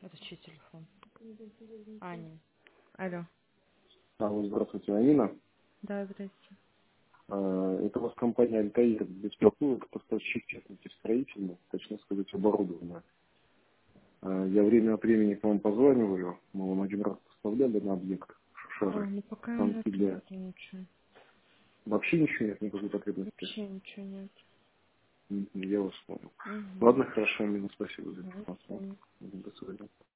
Это чей телефон? Аня. Алло. Алло, здравствуйте, Амина. Да, здрасте. Это у вас компания «Альтаир» беспокоит поставщик техники строительной, точнее сказать, оборудования. Я время от времени к вам позваниваю, мы вам один раз поставляли на объект шары, Ну пока станки нет, для... нету ничего. Вообще ничего нет, никакой потребности. Вообще ничего нет. Я вас понял. Угу. Ладно, хорошо, Амина, спасибо за До информацию. свидания. До свидания.